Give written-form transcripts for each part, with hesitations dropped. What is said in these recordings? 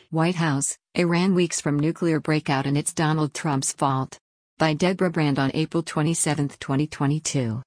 White House, Iran weeks from nuclear breakout and it's Donald Trump's fault. By Deborah Brand on April 27, 2022.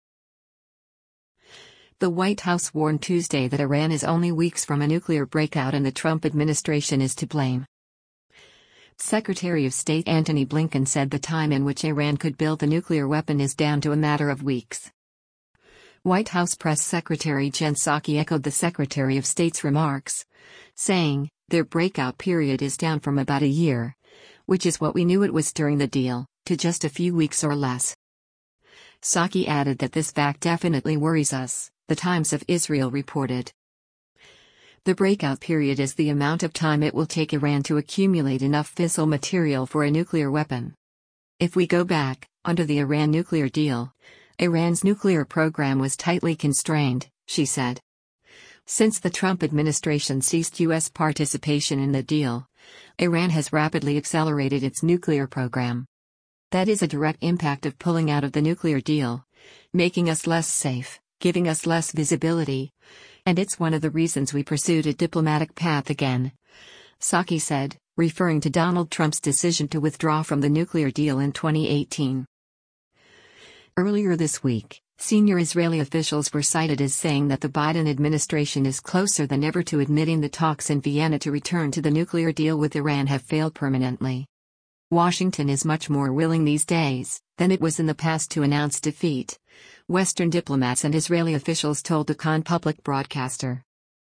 The White House warned Tuesday that Iran is only weeks from a nuclear breakout and the Trump administration is to blame. Secretary of State Antony Blinken said the time in which Iran could build the nuclear weapon is down to a matter of weeks. White House Press Secretary Jen Psaki echoed the Secretary of State's remarks, saying, "Their breakout period is down from about a year, which is what we knew it was during the deal, to just a few weeks or less." Psaki added that this fact definitely worries us, the Times of Israel reported. The breakout period is the amount of time it will take Iran to accumulate enough fissile material for a nuclear weapon. If we go back, under the Iran nuclear deal, Iran's nuclear program was tightly constrained, she said. Since the Trump administration ceased U.S. participation in the deal, Iran has rapidly accelerated its nuclear program. That is a direct impact of pulling out of the nuclear deal, making us less safe, giving us less visibility, and it's one of the reasons we pursued a diplomatic path again, Psaki said, referring to Donald Trump's decision to withdraw from the nuclear deal in 2018. Earlier this week, senior Israeli officials were cited as saying that the Biden administration is closer than ever to admitting the talks in Vienna to return to the nuclear deal with Iran have failed permanently. Washington is much more willing these days than it was in the past to announce defeat, Western diplomats and Israeli officials told the Kan public broadcaster.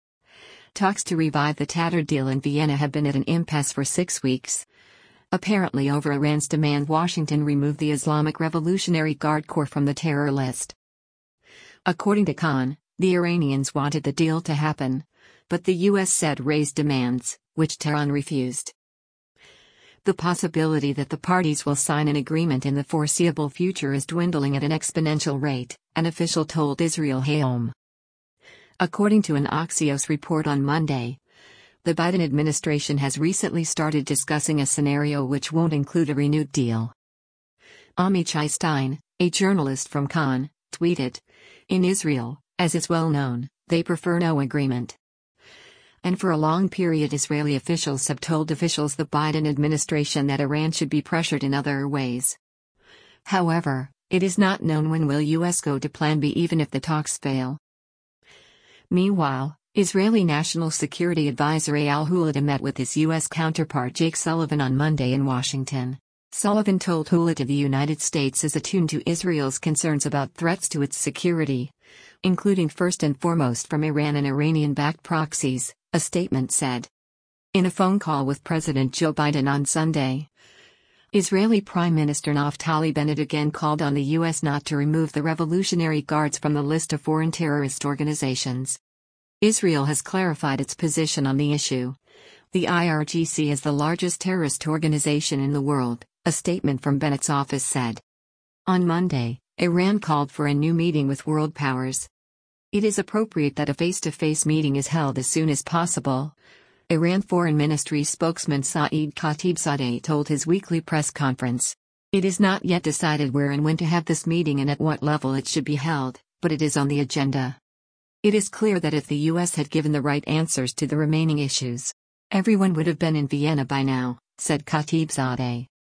Talks to revive the tattered deal in Vienna have been at an impasse for 6 weeks, apparently over Iran's demand Washington remove the Islamic Revolutionary Guard Corps from the terror list. According to Khan, the Iranians wanted the deal to happen, but the U.S. said raised demands, which Tehran refused. The possibility that the parties will sign an agreement in the foreseeable future is dwindling at an exponential rate, an official told Israel Hayom. According to an Axios report on Monday, the Biden administration has recently started discussing a scenario which won't include a renewed deal. Amichai Stein, a journalist from Khan, tweeted, "In Israel, as is well known, they prefer no agreement." And for a long period Israeli officials have told officials the Biden administration that Iran should be pressured in other ways. However, it is not known when will U.S. go to Plan B even if the talks fail. Meanwhile, Israeli National Security Advisor Eyal Hulata met with his U.S. counterpart Jake Sullivan on Monday in Washington. Sullivan told Hulata the United States is attuned to Israel's concerns about threats to its security, including first and foremost from Iran and Iranian-backed proxies, a statement said. In a phone call with President Joe Biden on Sunday, Israeli Prime Minister Naftali Bennett again called on the U.S. not to remove the Revolutionary Guards from the list of foreign terrorist organizations. Israel has clarified its position on the issue. The IRGC is the largest terrorist organization in the world, a statement from Bennett's office said. On Monday, Iran called for a new meeting with world powers. It is appropriate that a face-to-face meeting is held as soon as possible, Iran Foreign Ministry spokesman Saeed Khatibzadeh told his weekly press conference. It is not yet decided where and when to have this meeting and at what level it should be held, but it is on the agenda. It is clear that if the U.S. had given the right answers to the remaining issues, everyone would have been in Vienna by now, said Khatibzadeh.